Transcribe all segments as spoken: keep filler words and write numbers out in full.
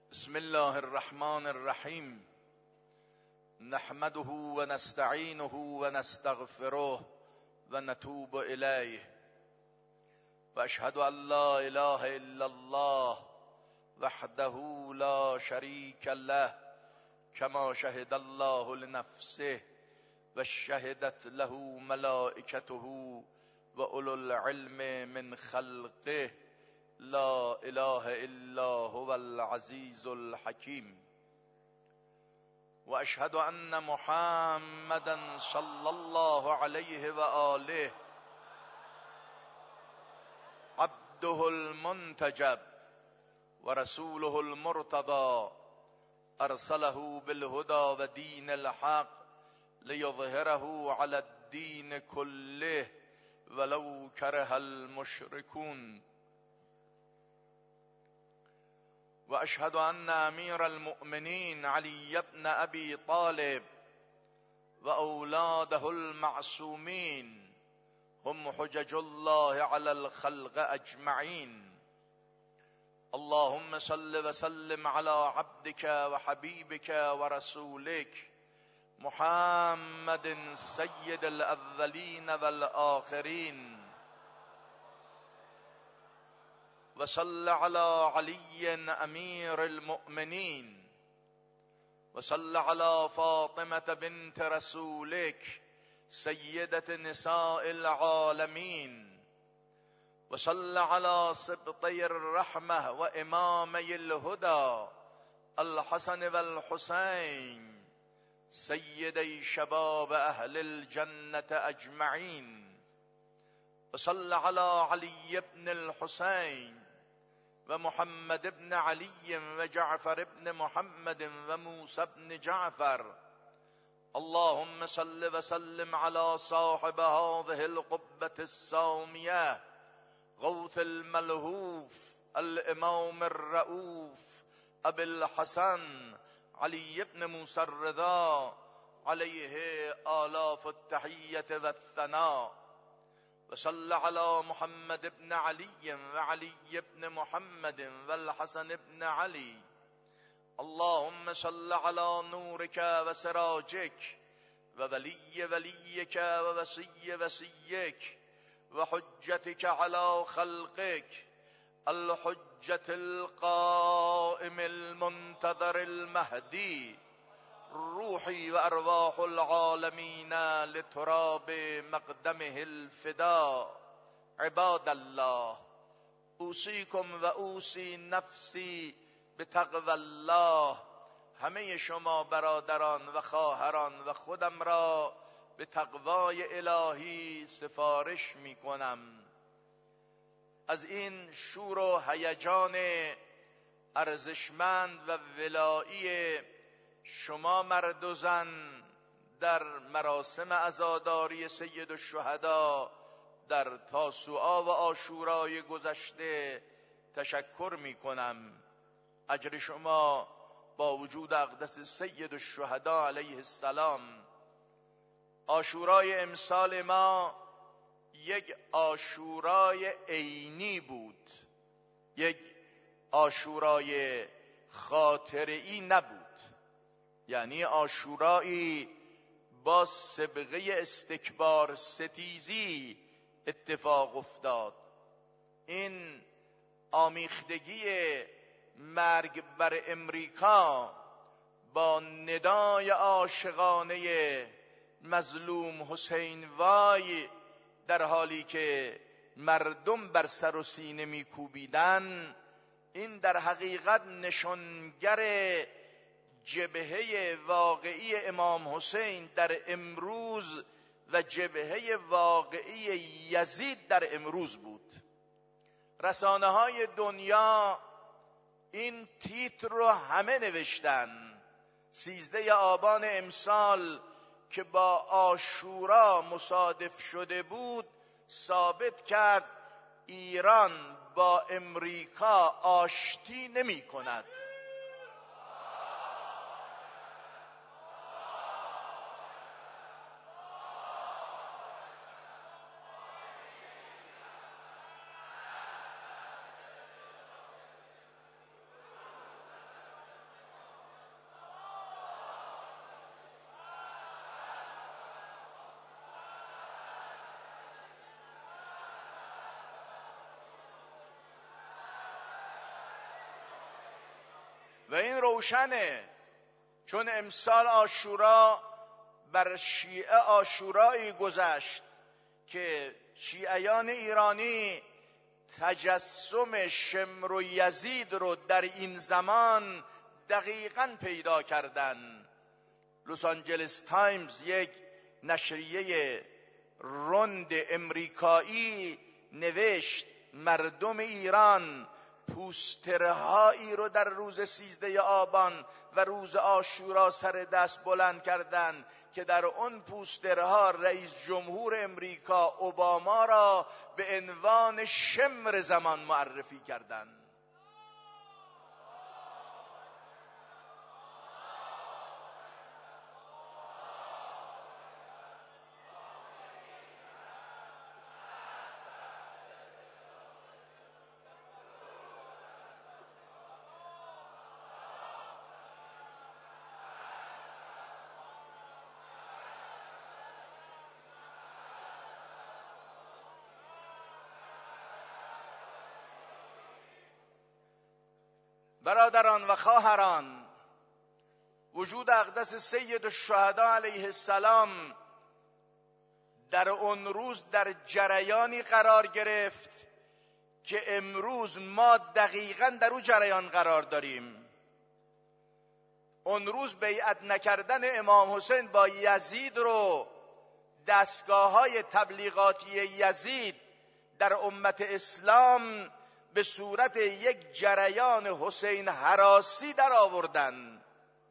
بسم الله الرحمن الرحیم. نحمده و نستعینه و نستغفره و نتوب الیه و اشهد ان لا اله الا الله وحده لا شریک له کما شهد الله لنفسه و شهدت له ملائکته و اولو العلم من خلقه لا اله الا هو العزیز الحکیم و اشهد ان محمدا صلی الله علیه و آله عبده المنتجب و رسوله المرتضى ارسله بالهدى و دین الحق لیظهره علی الدین كله ولو كره المشركون و اشهد ان امیر المؤمنین علی بن ابی طالب و اولاده المعصومین هم حجج الله علی الخلق اجمعین. اللهم صل وسلم على عبدك وحبيبك ورسولك محمد سید الاولین والآخرین وصل على علي امير المؤمنين وصل على فاطمة بنت رسولك سيدة نساء العالمين وصل على سبطي الرحمة وإمامي الهدى الحسن والحسين سيدي شباب أهل الجنة أجمعين وصل على علي بن الحسين ومحمد بن علي وجعفر بن محمد وموسى بن جعفر. اللهم صل وسلم على صاحب هذه القبة السامية غوث الملهوف الإمام الرؤوف أبي الحسن علي بن موسى الرضا عليه آلاف التحية والثناء. وصل على محمد بن علي وعلي بن محمد والحسن بن علي. اللهم صل على نورك وسراجك وولي وليك ووصي وصيك وحجتك على خلقك الحجة القائم المنتظر المهدي روحي وأرواح العالمين لتراب مقدمه الفداء. عباد الله اوصيكم و اوصي نفسی بتقوى الله. همه شما برادران و خواهران و خودم را به تقوای الهی سفارش می کنم. از این شور و هیجان ارزشمند و ولایی شما مرد و زن در مراسم عزاداری سید الشهدا در تاسوعا و عاشورای گذشته تشکر می کنم. اجر شما با وجود اقدس سید الشهدا علیه السلام. عاشورای امسال ما یک عاشورای عینی بود، یک عاشورای خاطره‌ای نبود. یعنی عاشورایی با سابقه استکبار ستیزی اتفاق افتاد. این آمیختگی مرگ بر امریکا با ندای عاشقانه مظلوم حسین وای در حالی که مردم بر سر و سینه میکوبیدن، این در حقیقت نشانگر جبهه واقعی امام حسین در امروز و جبهه واقعی یزید در امروز بود. رسانه های دنیا این تیتر رو همه نوشتن. سیزده آبان امسال که با عاشورا مصادف شده بود ثابت کرد ایران با امریکا آشتی نمی کند. و این روشنه، چون امسال عاشورا بر شیعه عاشورایی گذشت که شیعیان ایرانی تجسم شمر و یزید رو در این زمان دقیقاً پیدا کردن. لس آنجلس تایمز، یک نشریه رند امریکایی، نوشت مردم ایران پوسترهایی رو در روز سیزده آبان و روز عاشورا سر دست بلند کردند که در اون پوسترها رئیس جمهور امریکا اوباما را به عنوان شمر زمان معرفی کردند. برادران و خواهران، وجود اقدس سید الشهدا علیه السلام در اون روز در جریانی قرار گرفت که امروز ما دقیقاً در اون جریان قرار داریم. اون روز بیعت نکردن امام حسین با یزید رو دستگاه‌های تبلیغاتی یزید در امت اسلام به صورت یک جریان حسین هراسی در آوردن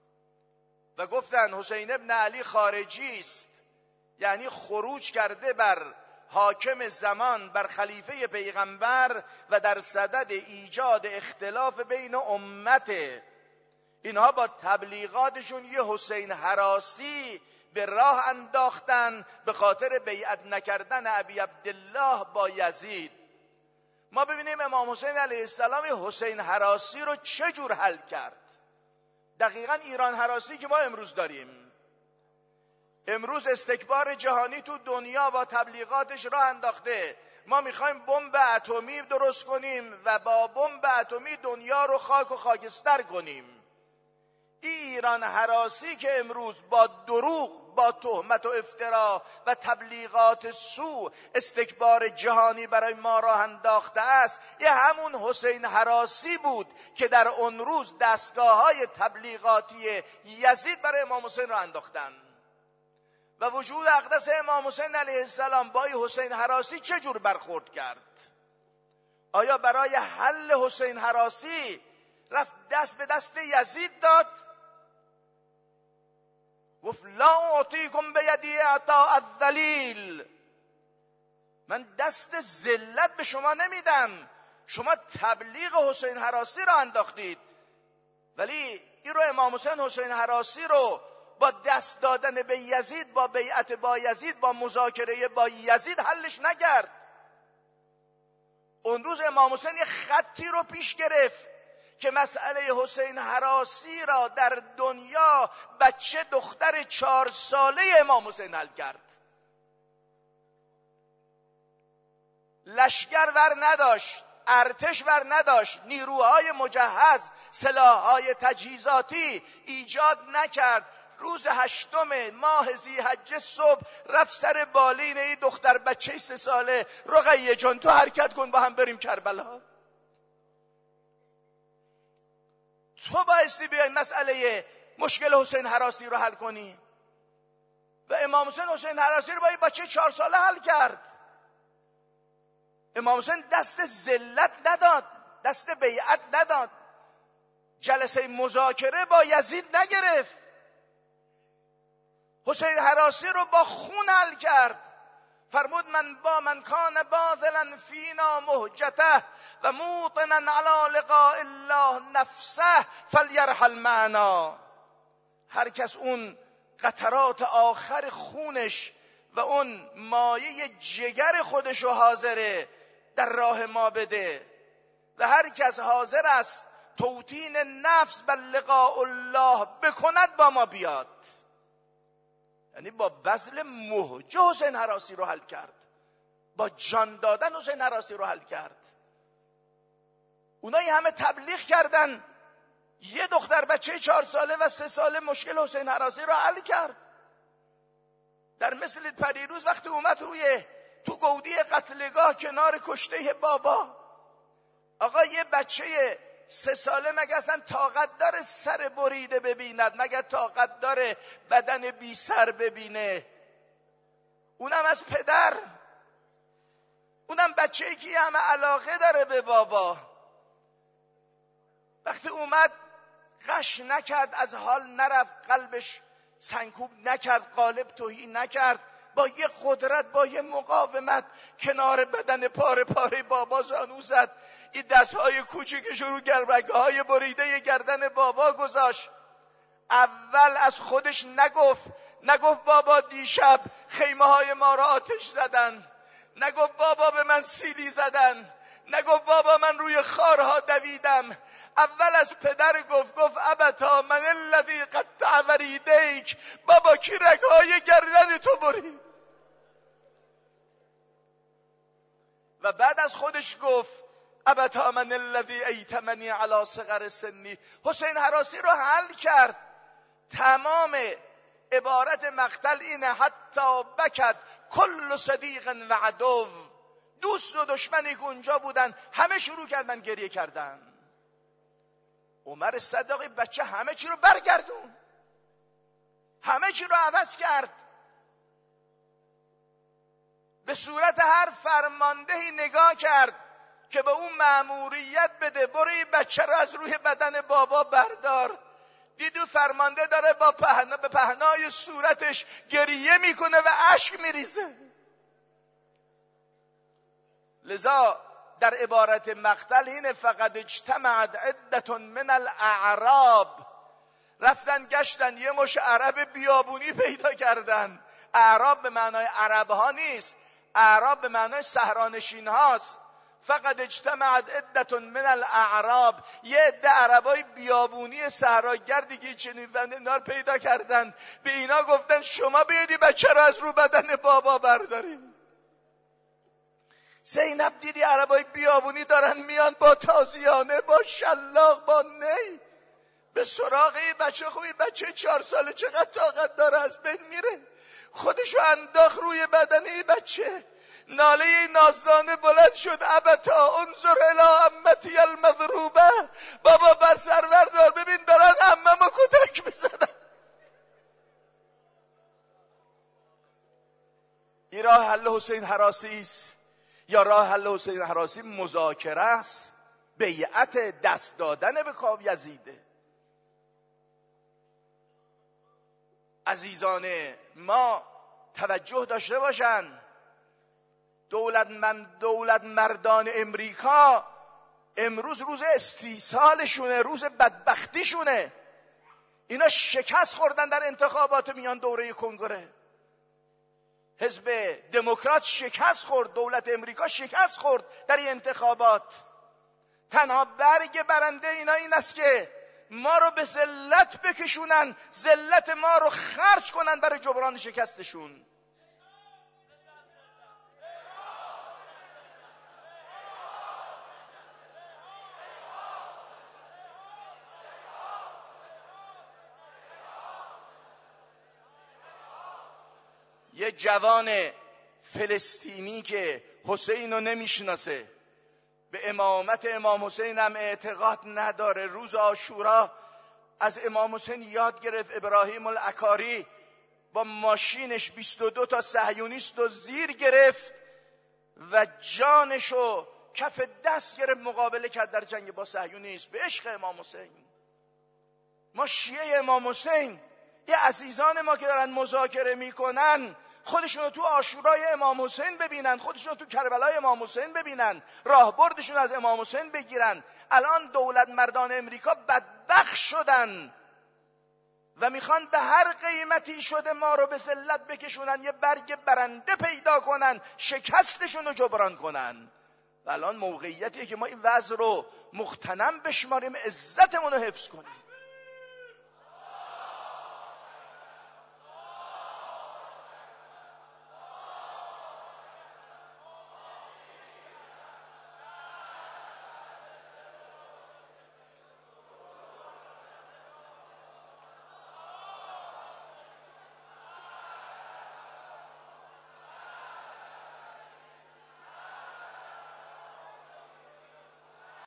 و گفتن حسین ابن علی خارجی است، یعنی خروج کرده بر حاکم زمان، بر خلیفه پیغمبر و در صدد ایجاد اختلاف بین امت. اینها با تبلیغاتشون یه حسین هراسی به راه انداختن به خاطر بیعت نکردن ابی عبدالله با یزید. ما ببینیم امام حسین علیه السلام حسین هراسی رو چجور حل کرد. دقیقاً ایران هراسی که ما امروز داریم. امروز استکبار جهانی تو دنیا با تبلیغاتش راه انداخته. ما میخوایم بمب اتمی درست کنیم و با بمب اتمی دنیا رو خاک و خاکستر کنیم. این ایران هراسی که امروز با دروغ، با تهمت و افترا و تبلیغات سو استکبار جهانی برای ما راه انداخته است، یه همون حسین هراسی بود که در اون روز دستگاه‌های تبلیغاتی یزید برای امام حسین راه انداختن. و وجود اقدس امام حسین علیه السلام با حسین هراسی چجور برخورد کرد؟ آیا برای حل حسین هراسی رفت دست به دست یزید داد؟ گفت لا اعطیکم بیدی عطاء الذلیل، من دست ذلت به شما نمیدم، شما تبلیغ حسین هراسی را انداختید. ولی این رو امام حسین حسین هراسی رو با دست دادن به یزید، با بیعت با یزید، با مذاکره با یزید حلش نکرد. اون روز امام حسین یه خطی رو پیش گرفت که مسئله حسین هراسی را در دنیا بچه دختر چهار ساله امام حسین حل کرد. لشکر ور نداشت، ارتش ور نداشت، نیروهای مجهز، سلاحهای تجهیزاتی ایجاد نکرد. روز هشتم ماه ذی‌حجه صبح رفت سر بالین این دختر بچه سه ساله، رقیه جان تو حرکت کن با هم بریم کربلا. تو بایستی بیای مسئله مشکل حسین هراسی رو حل کنی. و امام حسین حسین هراسی رو با این بچه چهار ساله حل کرد. امام حسین دست ذلت نداد، دست بیعت نداد، جلسه مذاکره با یزید نگرفت، حسین هراسی رو با خون حل کرد. فرمود من با من کان باذلا فینا مهجته و موطنا علی لقاء الله نفسه فلیرحل معنا. هر کس اون قطرات آخر خونش و اون مایه جگر خودشو حاضره در راه ما بده و هر کس حاضر است توطین نفس بر لقاء الله بکند با ما بیاد. یعنی با بذل مهجه حسین هراسی رو حل کرد، با جان دادن حسین هراسی رو حل کرد. اونایی همه تبلیغ کردن یه دختر بچه چهار ساله و سه ساله مشکل حسین هراسی را حل کرد. در مثل پریروز وقتی اومد روی تو گودی قتلگاه کنار کشته بابا، آقا یه بچه سه ساله مگه اصلا طاقت داره سر بریده ببیند؟ مگه طاقت داره بدن بی سر ببینه؟ اونم از پدر، اونم بچه‌ای که همه علاقه داره به بابا. وقتی اومد غش نکرد، از حال نرفت، قلبش سنگکوب نکرد، قالب تهی نکرد، با یه قدرت، با یه مقاومت کنار بدن پاره پاره بابا زانو زد. این دستهای کوچیکش رو گربگه‌های بریده گردن بابا گذاشت. اول از خودش نگفت، نگفت بابا دیشب خیمه های ما را آتش زدن، نگفت بابا به من سیلی زدن، نگفت بابا من روی خارها دویدم. اول از پدر گفت، گفت ابتا من الذی قطع وریدیک، بابا کی رگهای گردن تو برید. و بعد از خودش گفت ابتا من الذی ایتمنی علی صغر سنی. حسین هراسی رو حل کرد. تمام عبارت مقتل اینه حتی بکد کل صدیق و عدو، دوست و دشمنی که اونجا بودن همه شروع کردن گریه کردن. عمر صداقی بچه همه چی رو برگردون، همه چی رو عوض کرد. به صورت هر فرماندهی نگاه کرد که به اون مأموریت بده برو این بچه رو از روی بدن بابا بردار. دیدو فرمانده داره با پهنا به پهنای صورتش گریه میکنه و اشک میریزه. لذا در عبارت مقتل اینه فقد اجتمعت عدة من الاعراب، رفتن گشتن یه مش عرب بیابونی پیدا کردن. اعراب به معنای عرب ها نیست، اعراب به معنای صحرانشین هاست. فقد اجتمعت عدة من الاعراب، یه عده عربای بیابونی صحراگردی که چنین اینا پیدا کردن. به اینا گفتن شما بیایید بچه را از رو بدن بابا بردارید. زینب دیدی عربای بیابونی دارن میان با تازیانه، با شلاق، با نی به سراغ این بچه. خوبی بچه چهار ساله چقدر طاقت داره، از بین میره. خودشو انداخت روی بدن این بچه. ناله این نازدانه بلند شد ابتا انظر الی عمتی المضروبه، بابا بر سرور دار ببین دارن عممو کتک میزنن. این راه حل حسین هراسی است یا راه حل حسین هراسی مذاکره است، بیعت دست دادن به کاوه یزیده. عزیزان ما توجه داشته باشن، دولت من دولت مردان امریکا امروز روز استیصالشونه، روز بدبختیشونه. اینا شکست خوردن در انتخابات میان دوره کنگره. حزب دموکرات شکست خورد، دولت امریکا شکست خورد در این انتخابات. تنها برگ برنده اینا این است که ما رو به ذلت بکشونن، ذلت ما رو خرج کنن برای جبران شکستشون. یه جوان فلسطینی که حسین رو نمیشناسه، به امامت امام حسین هم اعتقاد نداره، روز عاشورا از امام حسین یاد گرفت. ابراهیم العکاری با ماشینش بیست و دو تا صهیونیست رو زیر گرفت و جانشو کف دست گرفت، مقابله کرد در جنگ با صهیونیست به عشق امام حسین. ما شیعه امام حسین، یه عزیزان ما که دارن مذاکره میکنن خودشون رو تو عاشورای امام حسین ببینن، خودشون رو تو کربلای امام حسین ببینن، راهبردشون از امام حسین بگیرن. الان دولت مردان امریکا بدبخت شدن و میخوان به هر قیمتی شده ما رو به ذلت بکشونن، یه برگ برنده پیدا کنن، شکستشون رو جبران کنن. و الان موقعیتیه که ما این وضع رو مغتنم بشماریم، عزتمون رو حفظ کنیم.